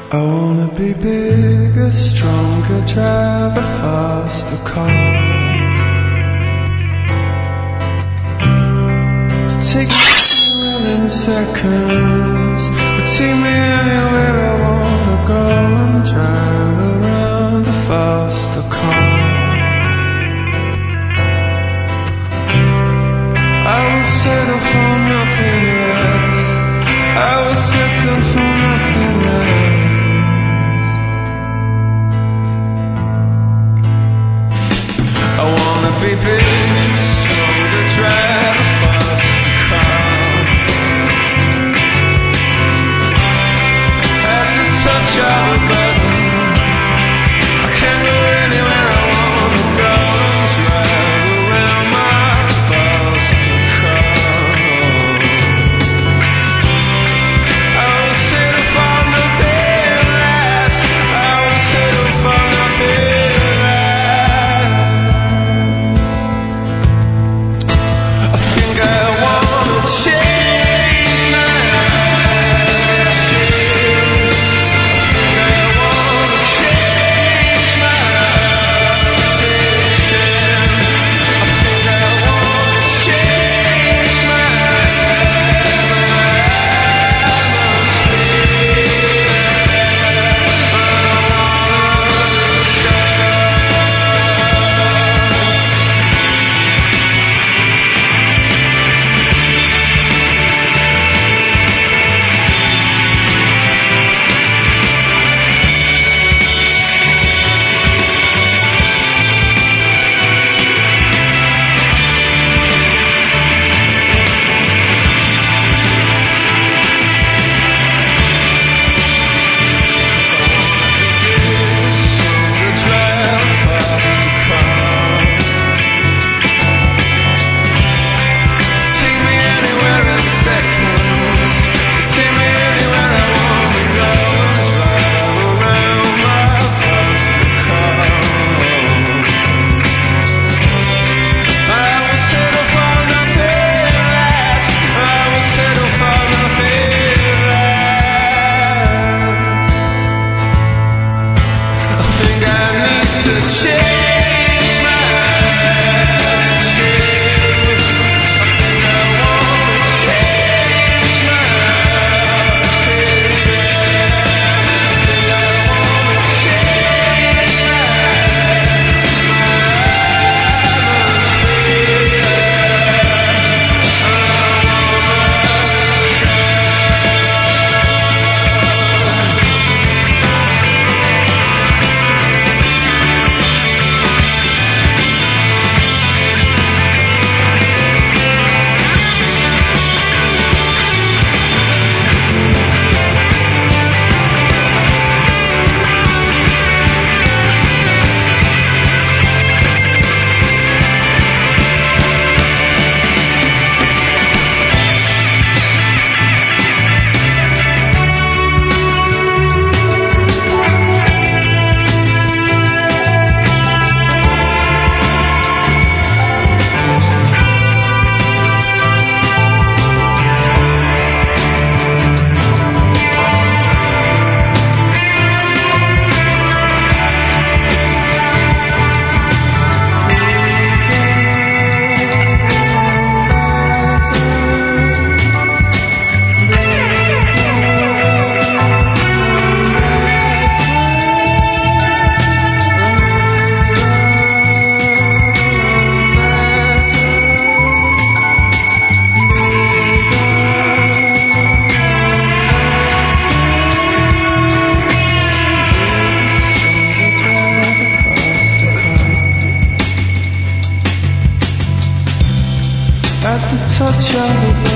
I wanna be bigger, stronger, drive a faster car, to take me in seconds, but take me anywhere I wanna go and drive around a faster car. I will settle for nothing less, I will settle for nothing less. I wanna be big, stronger, drive a faster car, at the touch of a button, I can go anywhere I wanna go and drive around my faster car. I will settle for nothing less, I will settle for nothing. At the touch of a